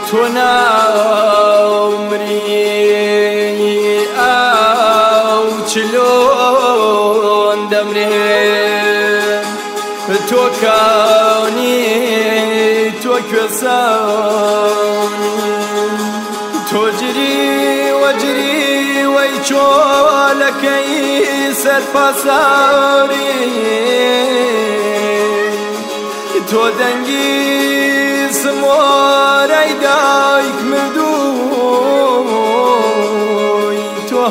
تو نامری او چلون دمری تو کانی تو کسانی تو جری و جری و چولکی سرپاساری تو دنگی سمور ای دایک مردوی تو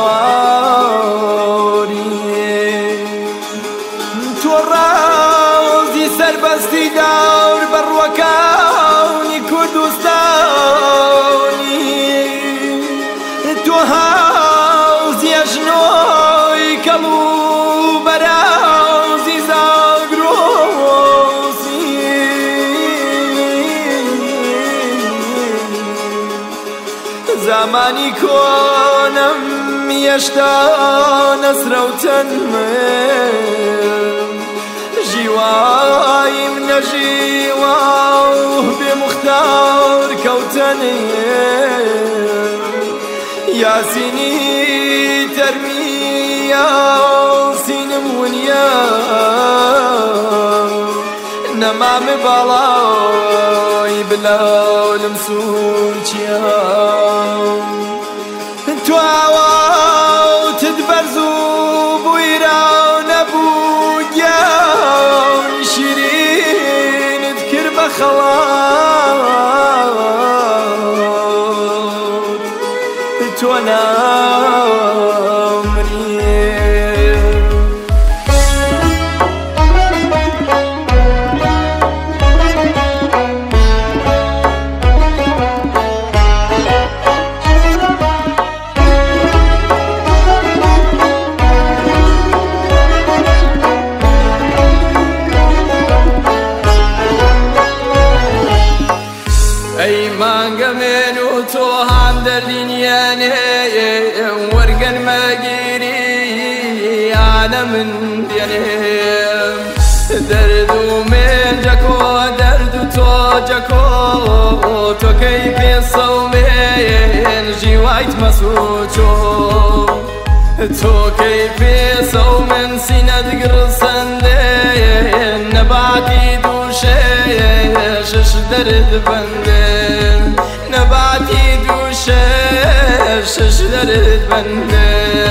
هواری تو رازی سربستی دور بروکانی کردستانی تو هاوزی اجنوی کلو برازی زاگروزی زمانی کنم میشتا نسروتن جیوایم نجیواه بمختار کوتنی یاسینی ترمیا سینم ونیا نمام باڵای بلاو لەم سوچیا تو ئاواتت بەرز و بوویرا نەبوویان شیرینت کرد بە خەڵات تو نامری ای مانگا منو تو هم در دنیانه ورگن مگیری عالم دینه دردو من جکو دردو تو جکو تو کیفی صومین جیوایت مسوچو تو کیفی صومن سیند گرسنده نباتی دوشه شش درد بنده نباتی دوشه شش درد بنده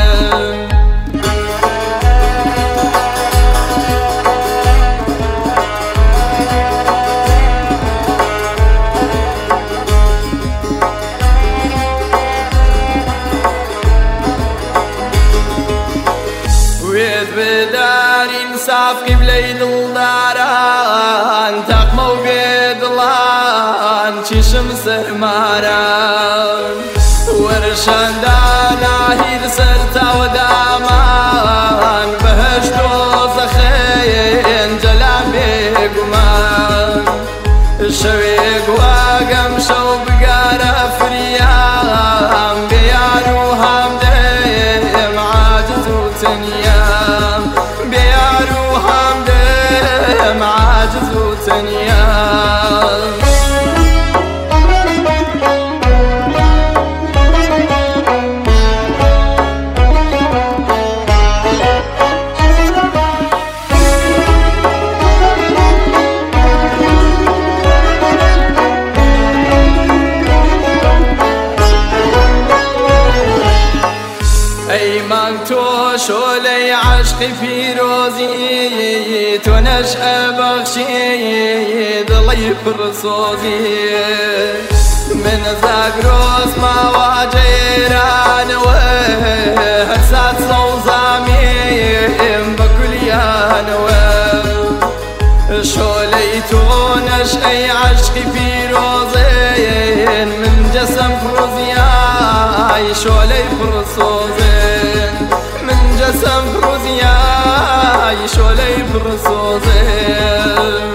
بدارين صاف قبلي دلداران تقمو بدلان چشم سرماران ورشان دانا هير سرتا ودامان بهشت و زخين جلان بگمان شوي قواقم شو بقارا فريام بيارو همدم عاجز وتنيام بيارو همدم عاجز وتنيام تو شولي عشقي في روزي تو نشأة بخشي ضلي فرصوزي من زاقروس ما واجيران وهرسات صوزامي بكل يانو شولي تو نشأة عشقي في روزي من جسم فروزياي شولي فرصوزي جسم فروزياي شولي فرصوزي